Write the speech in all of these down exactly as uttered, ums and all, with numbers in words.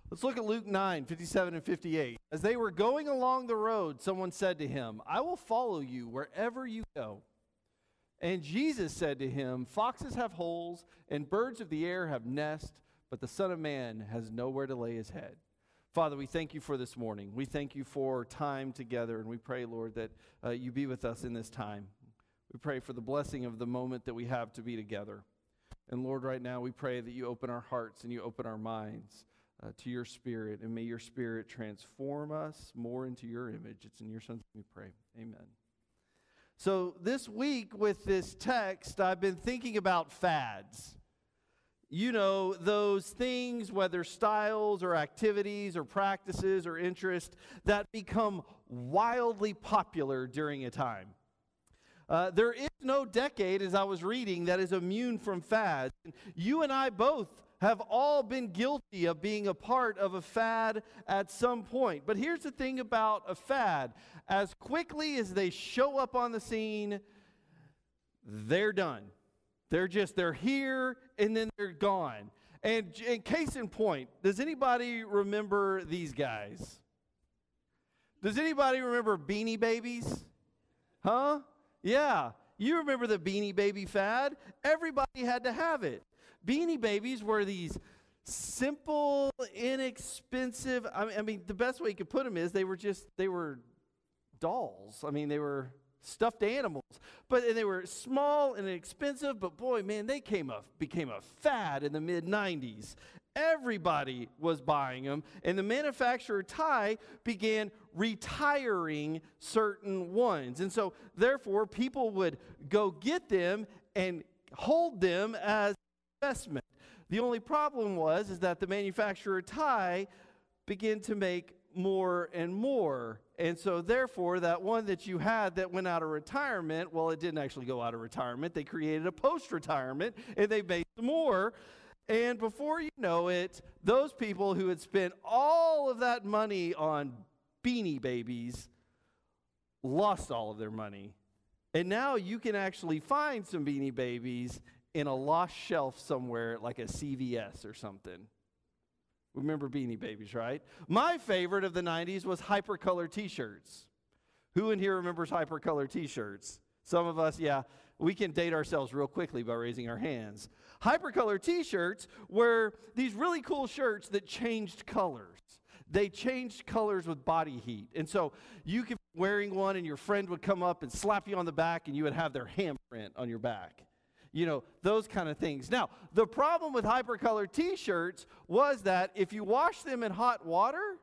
Let's look at Luke nine, fifty-seven and fifty-eight. As they were going along the road, someone said to him, "I will follow you wherever you go." And Jesus said to him, "Foxes have holes, and birds of the air have nests, but the Son of Man has nowhere to lay his head." Father, we thank you for this morning. We thank you for time together, and we pray, Lord, that uh, you be with us in this time. We pray for the blessing of the moment that we have to be together. And Lord, right now we pray that you open our hearts and you open our minds uh, to your Spirit, and may your Spirit transform us more into your image. It's in your Son's name we pray. Amen. So this week with this text, I've been thinking about fads. You know, those things, whether styles or activities or practices or interests, that become wildly popular during a time. Uh, there is no decade, as I was reading, that is immune from fads. You and I both have all been guilty of being a part of a fad at some point. But here's the thing about a fad. As quickly as they show up on the scene, they're done. They're just, they're here, and then they're gone. And in case in point, does anybody remember these guys? Does anybody remember Beanie Babies? Huh? Yeah. You remember the Beanie Baby fad? Everybody had to have it. Beanie Babies were these simple, inexpensive, I mean, I mean, the best way you could put them is they were just, they were dolls. I mean, they were stuffed animals, but and they were small and expensive, but boy, man, they came a, became a fad in the mid nineties. Everybody was buying them, and the manufacturer Ty began retiring certain ones. And so, therefore, people would go get them and hold them as investment. The only problem was is that the manufacturer Ty began to make more and more. And so therefore, that one that you had that went out of retirement, well, it didn't actually go out of retirement. They created a post-retirement, and they made some more. And before you know it, those people who had spent all of that money on Beanie Babies lost all of their money. And now you can actually find some Beanie Babies in a lost shelf somewhere like a C V S or something. Remember Beanie Babies, right? My favorite of the nineties was Hypercolor t-shirts. Who in here remembers Hypercolor t-shirts? Some of us, yeah. We can date ourselves real quickly by raising our hands. Hypercolor t-shirts were these really cool shirts that changed colors. They changed colors with body heat. And so you could be wearing one and your friend would come up and slap you on the back and you would have their handprint on your back. You know, those kind of things. Now, the problem with Hypercolor t-shirts was that if you wash them in hot water,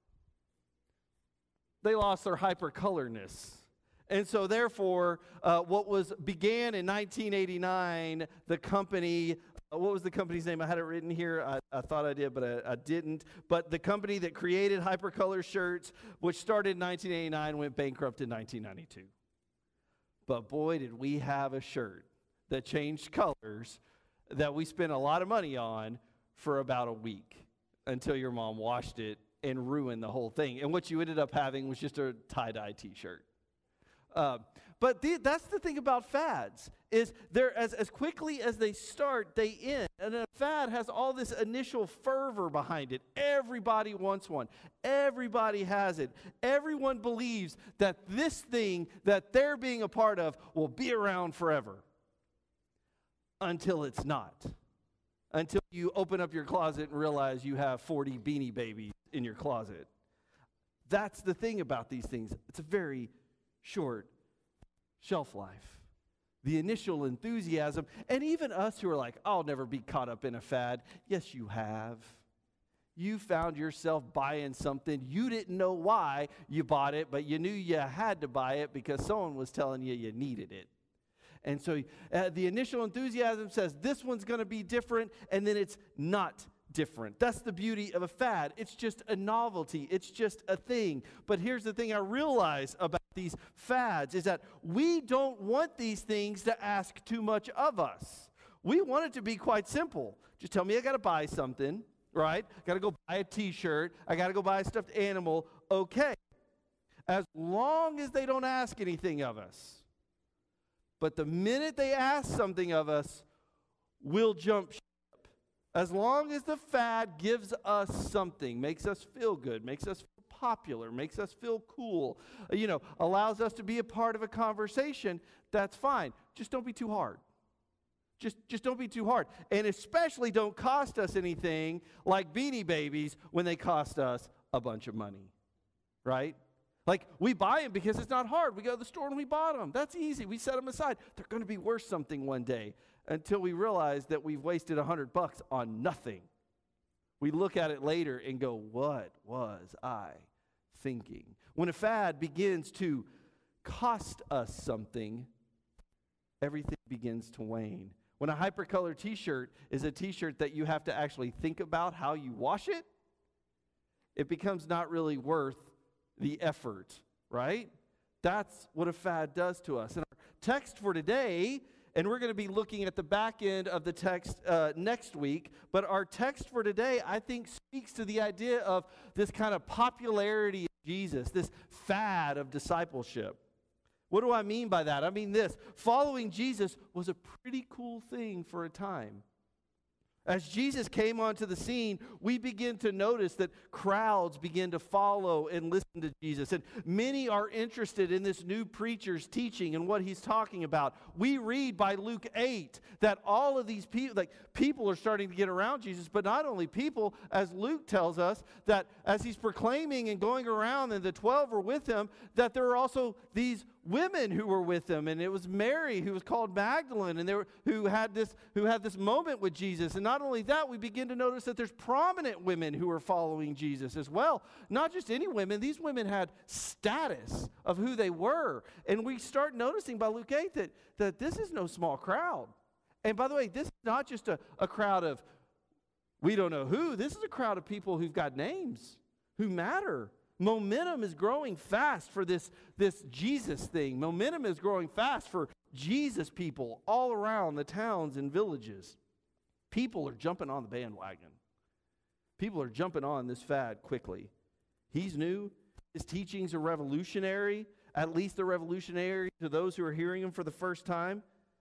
they lost their hypercolorness. And so, therefore, uh, what was began in nineteen eighty-nine, the company, uh, what was the company's name? I had it written here. I, I thought I did, but I, I didn't. But the company that created Hypercolor shirts, which started in nineteen eighty-nine, went bankrupt in nineteen ninety-two. But boy, did we have a shirt that changed colors that we spent a lot of money on for about a week until your mom washed it and ruined the whole thing. And what you ended up having was just a tie-dye t-shirt. Uh, but the, that's the thing about fads, is they're as, as quickly as they start, they end. And a fad has all this initial fervor behind it. Everybody wants one. Everybody has it. Everyone believes that this thing that they're being a part of will be around forever. Until it's not. Until you open up your closet and realize you have forty Beanie Babies in your closet. That's the thing about these things. It's a very short shelf life. The initial enthusiasm, and even us who are like, I'll never be caught up in a fad. Yes, you have. You found yourself buying something. You didn't know why you bought it, but you knew you had to buy it because someone was telling you you needed it. And so uh, the initial enthusiasm says this one's going to be different, and then it's not different. That's the beauty of a fad. It's just a novelty. It's just a thing. But here's the thing I realize about these fads is that we don't want these things to ask too much of us. We want it to be quite simple. Just tell me I got to buy something, right? I got to go buy a t-shirt. I got to go buy a stuffed animal. Okay. As long as they don't ask anything of us. But the minute they ask something of us, we'll jump ship. As long as the fad gives us something, makes us feel good, makes us feel popular, makes us feel cool, you know, allows us to be a part of a conversation, that's fine. Just don't be too hard. Just, just don't be too hard. And especially don't cost us anything like Beanie Babies when they cost us a bunch of money, right? Like, we buy them because it's not hard. We go to the store and we bought them. That's easy. We set them aside. They're going to be worth something one day until we realize that we've wasted a hundred bucks on nothing. We look at it later and go, what was I thinking? When a fad begins to cost us something, everything begins to wane. When a hypercolor t-shirt is a t-shirt that you have to actually think about how you wash it, it becomes not really worth the effort, right? That's what a fad does to us. And our text for today, and we're going to be looking at the back end of the text uh, next week, but our text for today, I think, speaks to the idea of this kind of popularity of Jesus, this fad of discipleship. What do I mean by that? I mean this: following Jesus was a pretty cool thing for a time. As Jesus came onto the scene, we begin to notice that crowds begin to follow and listen to Jesus. And many are interested in this new preacher's teaching and what he's talking about. We read by Luke eight that all of these people, like people are starting to get around Jesus, but not only people, as Luke tells us, that as he's proclaiming and going around and the twelve were with him, that there are also these women who were with him, and it was Mary who was called Magdalene, and they were who had this who had this moment with Jesus. And not only that, we begin to notice that there's prominent women who are following Jesus as well. Not just any women; these women had status of who they were, and we start noticing by Luke eight that that this is no small crowd. And by the way, this is not just a, a crowd of we don't know who. This is a crowd of people who've got names, who matter. Momentum is growing fast for this, this Jesus thing. Momentum is growing fast for Jesus people all around the towns and villages. People are jumping on the bandwagon. People are jumping on this fad quickly. He's new. His teachings are revolutionary. At least they're revolutionary to those who are hearing him for the first time.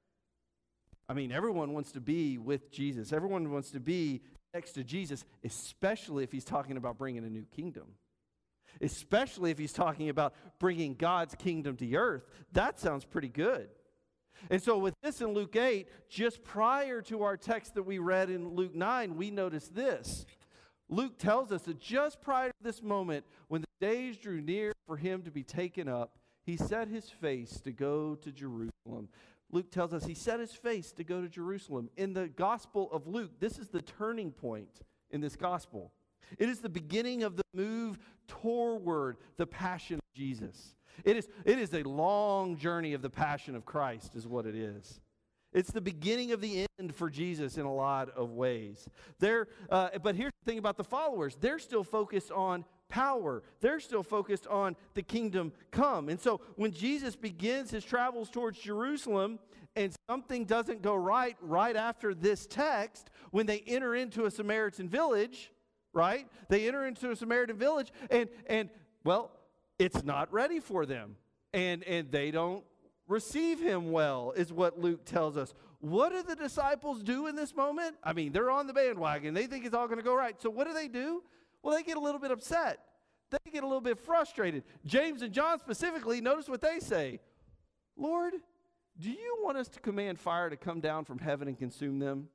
I mean, everyone wants to be with Jesus. Everyone wants to be next to Jesus, especially if he's talking about bringing a new kingdom. Especially if he's talking about bringing God's kingdom to earth. That sounds pretty good. And so with this in Luke eight, just prior to our text that we read in Luke nine, we notice this. Luke tells us that just prior to this moment, when the days drew near for him to be taken up, he set his face to go to Jerusalem. Luke tells us he set his face to go to Jerusalem. In the Gospel of Luke, this is the turning point in this gospel. It is the beginning of the move toward the passion of Jesus. It is, it is a long journey of the passion of Christ is what it is. It's the beginning of the end for Jesus in a lot of ways. They're, uh, but here's the thing about the followers. They're still focused on power. They're still focused on the kingdom come. And so when Jesus begins his travels towards Jerusalem and something doesn't go right right after this text, when they enter into a Samaritan village, right? They enter into a Samaritan village and, and well, it's not ready for them. And, and they don't receive him well, is what Luke tells us. What do the disciples do in this moment? I mean, they're on the bandwagon. They think it's all going to go right. So what do they do? Well, they get a little bit upset. They get a little bit frustrated. James and John specifically, notice what they say. Lord, do you want us to command fire to come down from heaven and consume them?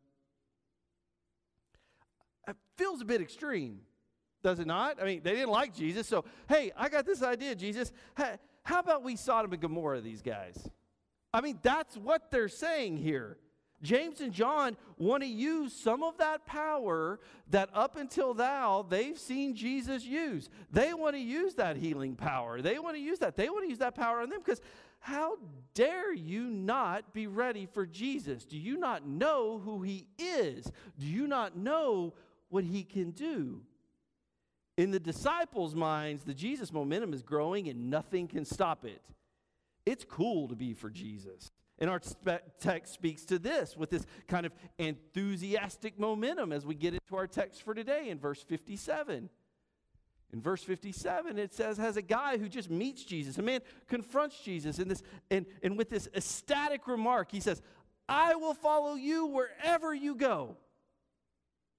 It feels a bit extreme, does it not? I mean, they didn't like Jesus, so, hey, I got this idea, Jesus. Hey, how about we Sodom and Gomorrah these guys? I mean, that's what they're saying here. James and John want to use some of that power that up until now they've seen Jesus use. They want to use that healing power. They want to use that. They want to use that power on them because how dare you not be ready for Jesus? Do you not know who he is? Do you not know what he can do? In the disciples' minds, the Jesus momentum is growing and nothing can stop it. It's cool to be for Jesus. And our spe- text speaks to this with this kind of enthusiastic momentum as we get into our text for today in verse fifty-seven. In verse fifty-seven, it says, has a guy who just meets Jesus. A man confronts Jesus in this, and, and with this ecstatic remark, he says, I will follow you wherever you go.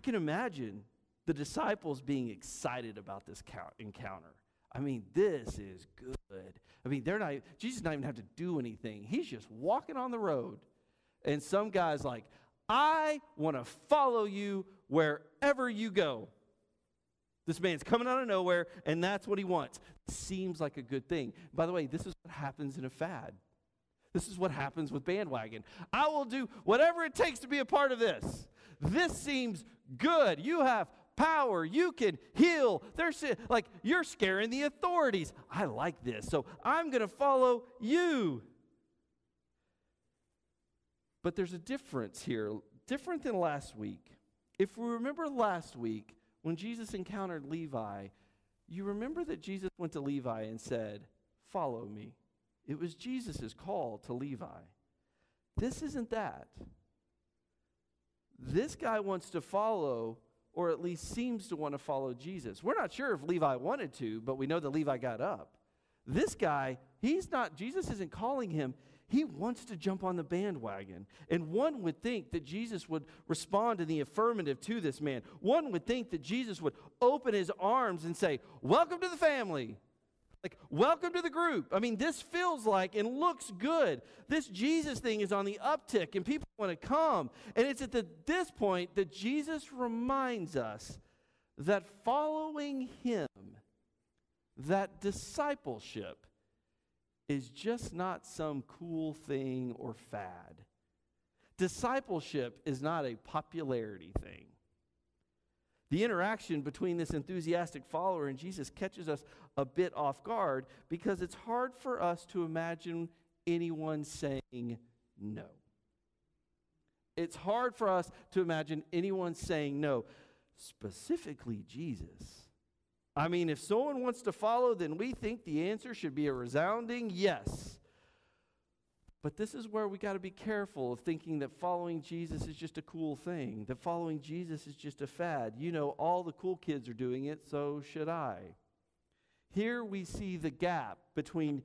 can imagine the disciples being excited about this encounter. I mean, this is good. I mean, they're not, Jesus doesn't even have to do anything. He's just walking on the road. And some guy's like, I want to follow you wherever you go. This man's coming out of nowhere, and that's what he wants. Seems like a good thing. By the way, this is what happens in a fad. This is what happens with bandwagon. I will do whatever it takes to be a part of this. This seems good. You have power. You can heal. There's like you're scaring the authorities. I like this, so I'm going to follow you. But there's a difference here, different than last week. If we remember last week when Jesus encountered Levi, you remember that Jesus went to Levi and said, "Follow me." It was Jesus' call to Levi. This isn't that. This guy wants to follow, or at least seems to want to follow Jesus. We're not sure if Levi wanted to, but we know that Levi got up. This guy, he's not, Jesus isn't calling him. He wants to jump on the bandwagon. And one would think that Jesus would respond in the affirmative to this man. One would think that Jesus would open his arms and say, "Welcome to the family." Like, welcome to the group. I mean, this feels like and looks good. This Jesus thing is on the uptick, and people want to come. And it's at the, this point that Jesus reminds us that following him, that discipleship, is just not some cool thing or fad. Discipleship is not a popularity thing. The interaction between this enthusiastic follower and Jesus catches us a bit off guard because it's hard for us to imagine anyone saying no. It's hard for us to imagine anyone saying no, specifically Jesus. I mean, if someone wants to follow, then we think the answer should be a resounding yes. But this is where we got to be careful of thinking that following Jesus is just a cool thing, that following Jesus is just a fad. You know, all the cool kids are doing it, so should I. Here we see the gap between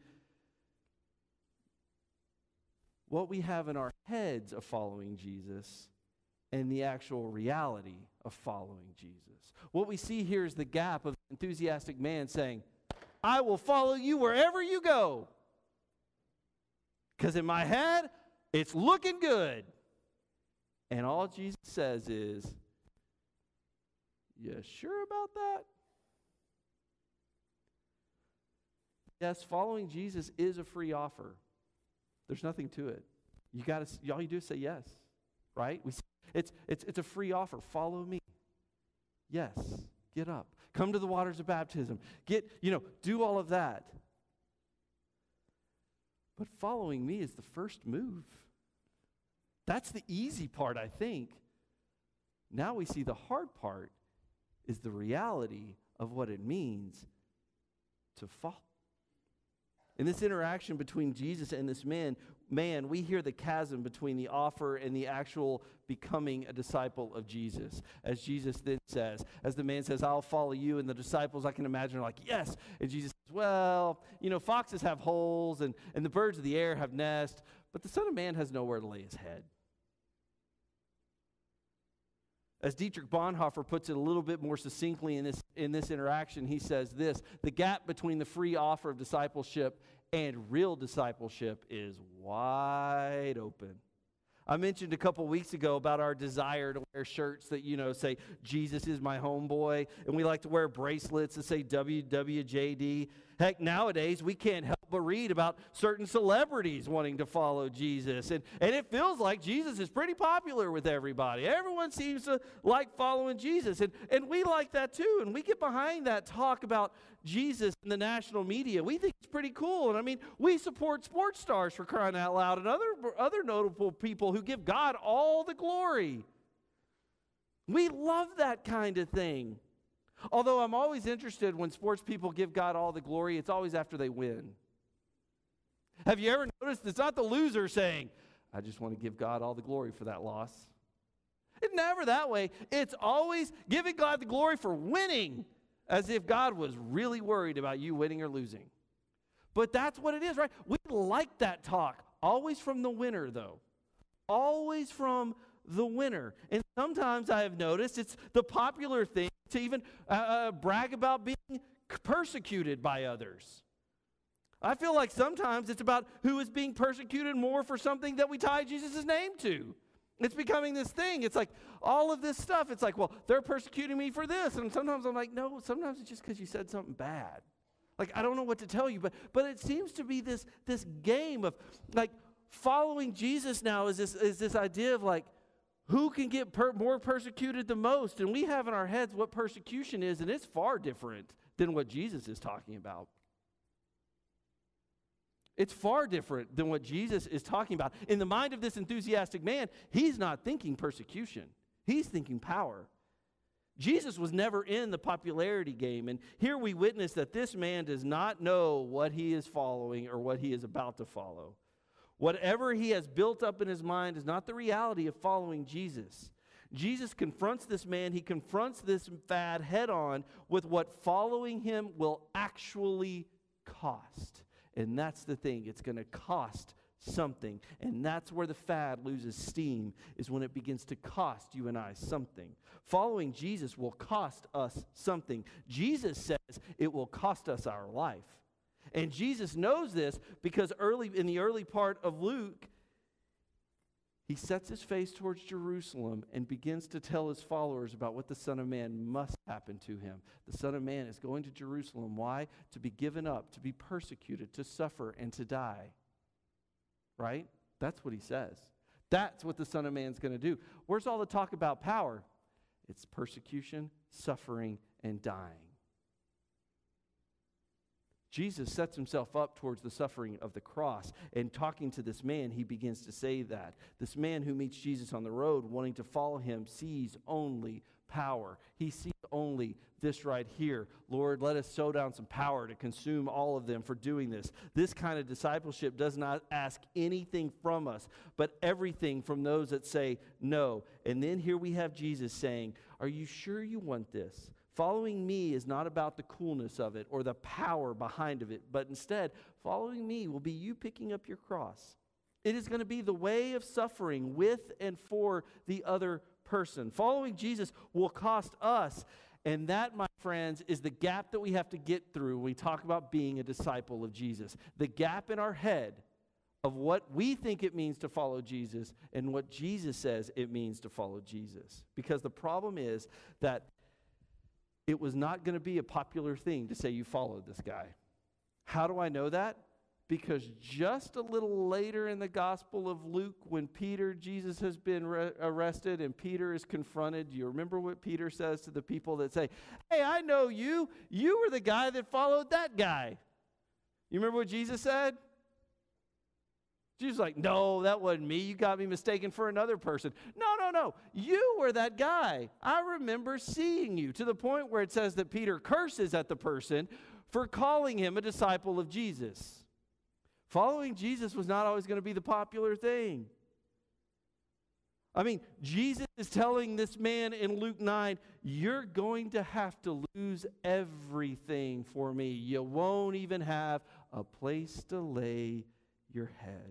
what we have in our heads of following Jesus and the actual reality of following Jesus. What we see here is the gap of the enthusiastic man saying, "I will follow you wherever you go. Because in my head, it's looking good." And all Jesus says is, "You sure about that?" Yes, following Jesus is a free offer. There's nothing to it. You got to. All you do is say yes, right? We. It's it's it's a free offer. Follow me. Yes. Get up. Come to the waters of baptism. Get you know. Do all of that. But following me is the first move. That's the easy part, I think. Now we see the hard part is the reality of what it means to follow. In this interaction between Jesus and this man, man, we hear the chasm between the offer and the actual becoming a disciple of Jesus. As Jesus then says, as the man says, "I'll follow you," and the disciples, I can imagine, are like, "Yes." And Jesus says, "Well, you know, foxes have holes and, and the birds of the air have nests, but the Son of Man has nowhere to lay his head." As Dietrich Bonhoeffer puts it a little bit more succinctly in this, in this interaction, he says this: the gap between the free offer of discipleship and real discipleship is wide open. I mentioned a couple weeks ago about our desire to wear shirts that, you know, say, "Jesus is my homeboy," and we like to wear bracelets that say W W J D. Heck, nowadays, we can't help but read about certain celebrities wanting to follow Jesus, and, and it feels like Jesus is pretty popular with everybody. Everyone seems to like following Jesus, and, and we like that too, and we get behind that talk about Jesus in the national media. We think it's pretty cool, and I mean, we support sports stars, for crying out loud, and other, other notable people who give God all the glory. We love that kind of thing. Although I'm always interested when sports people give God all the glory, it's always after they win. Have you ever noticed it's not the loser saying, "I just want to give God all the glory for that loss"? It's never that way. It's always giving God the glory for winning, as if God was really worried about you winning or losing. But that's what it is, right? We like that talk. Always from the winner, though. Always from the winner. And Sometimes I have noticed it's the popular thing to even uh, uh, brag about being persecuted by others. I feel like sometimes it's about who is being persecuted more for something that we tie Jesus' name to. It's becoming this thing. It's like all of this stuff. It's like, well, they're persecuting me for this. And sometimes I'm like, no, sometimes it's just because you said something bad. Like, I don't know what to tell you. But but it seems to be this, this game of, like, following Jesus now is this, is this idea of, like, who can get per- more persecuted the most? And we have in our heads what persecution is, and it's far different than what Jesus is talking about. It's far different than what Jesus is talking about. In the mind of this enthusiastic man, he's not thinking persecution. He's thinking power. Jesus was never in the popularity game, and here we witness that this man does not know what he is following or what he is about to follow. Whatever he has built up in his mind is not the reality of following Jesus. Jesus confronts this man. He confronts this fad head on with what following him will actually cost. And that's the thing. It's going to cost something. And that's where the fad loses steam, is when it begins to cost you and I something. Following Jesus will cost us something. Jesus says it will cost us our life. And Jesus knows this because early in the early part of Luke, he sets his face towards Jerusalem and begins to tell his followers about what the Son of Man must happen to him. The Son of Man is going to Jerusalem. Why? To be given up, to be persecuted, to suffer, and to die. Right? That's what he says. That's what the Son of Man is going to do. Where's all the talk about power? It's persecution, suffering, and dying. Jesus sets himself up towards the suffering of the cross, and talking to this man, he begins to say that. This man who meets Jesus on the road, wanting to follow him, sees only power. He sees only this right here. Lord, let us sow down some power to consume all of them for doing this. This kind of discipleship does not ask anything from us, but everything from those that say no. And then here we have Jesus saying, are you sure you want this? Following me is not about the coolness of it or the power behind of it, but instead, following me will be you picking up your cross. It is going to be the way of suffering with and for the other person. Following Jesus will cost us, and that, my friends, is the gap that we have to get through when we talk about being a disciple of Jesus. The gap in our head of what we think it means to follow Jesus and what Jesus says it means to follow Jesus. Because the problem is that it was not going to be a popular thing to say you followed this guy. How do I know that? Because just a little later in the Gospel of Luke, when Peter, Jesus has been re- arrested and Peter is confronted, do you remember what Peter says to the people that say, hey, I know you. You were the guy that followed that guy. You remember what Jesus said? Jesus was like, no, that wasn't me. You got me mistaken for another person. No, no, no. You were that guy. I remember seeing you, to the point where it says that Peter curses at the person for calling him a disciple of Jesus. Following Jesus was not always going to be the popular thing. I mean, Jesus is telling this man in Luke nine, you're going to have to lose everything for me. You won't even have a place to lay your head.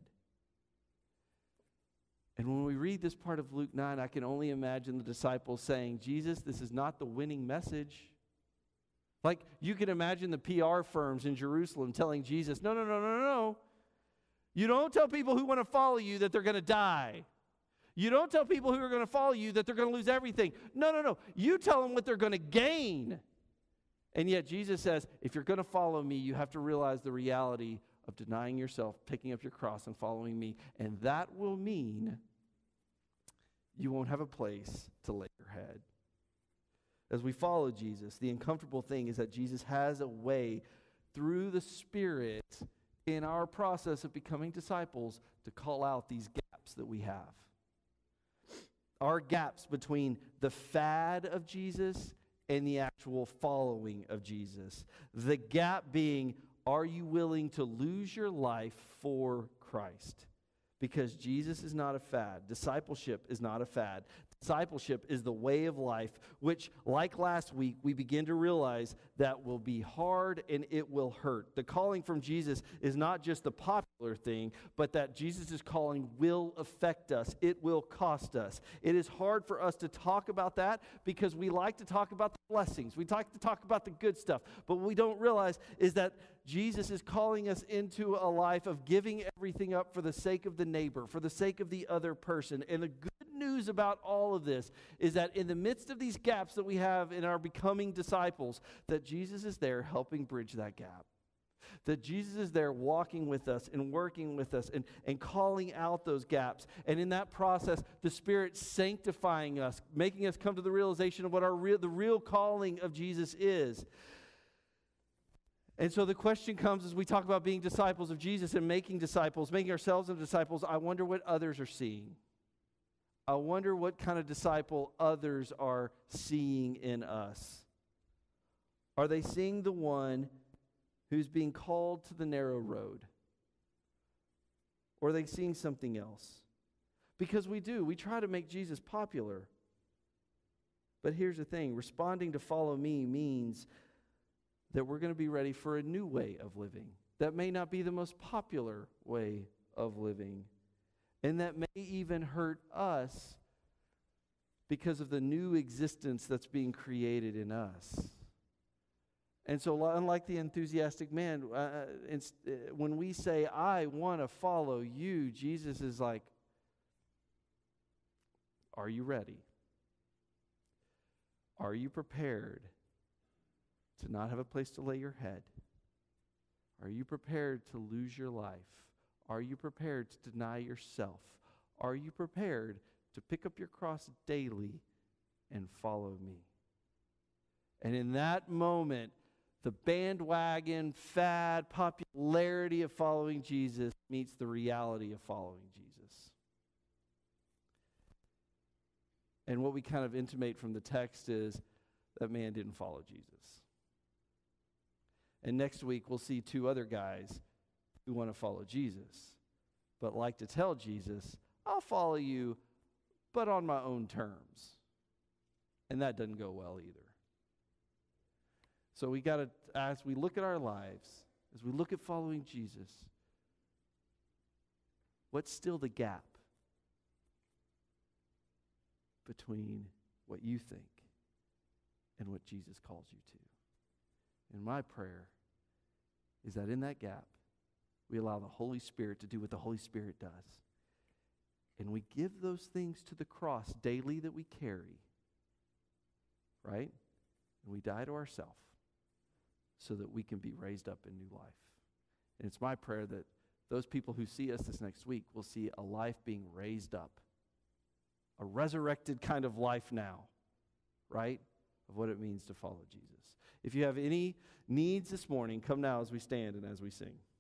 And when we read this part of Luke nine, I can only imagine the disciples saying, Jesus, this is not the winning message. Like, you can imagine the P R firms in Jerusalem telling Jesus, no, no, no, no, no. You don't tell people who want to follow you that they're going to die. You don't tell people who are going to follow you that they're going to lose everything. No, no, no. You tell them what they're going to gain. And yet Jesus says, if you're going to follow me, you have to realize the reality of denying yourself, picking up your cross, and following me. And that will mean you won't have a place to lay your head. As we follow Jesus, the uncomfortable thing is that Jesus has a way through the Spirit in our process of becoming disciples to call out these gaps that we have. Our gaps between the fad of Jesus and the actual following of Jesus. The gap being, are you willing to lose your life for Christ? Because Jesus is not a fad. Discipleship is not a fad. Discipleship is the way of life, which, like last week, we begin to realize that will be hard and it will hurt. The calling from Jesus is not just the popular thing, but that Jesus' calling will affect us. It will cost us. It is hard for us to talk about that because we like to talk about the blessings. We like to talk about the good stuff. But what we don't realize is that Jesus is calling us into a life of giving everything up for the sake of the neighbor, for the sake of the other person. And the good news about all of this is that in the midst of these gaps that we have in our becoming disciples, that Jesus is there helping bridge that gap. That Jesus is there walking with us and working with us and, and calling out those gaps. And in that process, the Spirit sanctifying us, making us come to the realization of what our real, the real calling of Jesus is. And so the question comes as we talk about being disciples of Jesus and making disciples, making ourselves into disciples, I wonder what others are seeing. I wonder what kind of disciple others are seeing in us. Are they seeing the one who's being called to the narrow road? Or are they seeing something else? Because we do. We try to make Jesus popular. But here's the thing. Responding to follow me means that we're going to be ready for a new way of living. That may not be the most popular way of living. And that may even hurt us because of the new existence that's being created in us. And so unlike the enthusiastic man, uh, when we say, I want to follow you, Jesus is like, are you ready? Are you prepared to not have a place to lay your head? Are you prepared to lose your life? Are you prepared to deny yourself? Are you prepared to pick up your cross daily and follow me? And in that moment, the bandwagon, fad, popularity of following Jesus meets the reality of following Jesus. And what we kind of intimate from the text is that man didn't follow Jesus. And next week, we'll see two other guys who want to follow Jesus, but like to tell Jesus, I'll follow you, but on my own terms. And that doesn't go well either. So we got to, as we look at our lives, as we look at following Jesus, what's still the gap between what you think and what Jesus calls you to? And my prayer is that in that gap, we allow the Holy Spirit to do what the Holy Spirit does. And we give those things to the cross daily that we carry, right? And we die to ourselves so that we can be raised up in new life. And it's my prayer that those people who see us this next week will see a life being raised up, a resurrected kind of life now, right, of what it means to follow Jesus. If you have any needs this morning, come now as we stand and as we sing.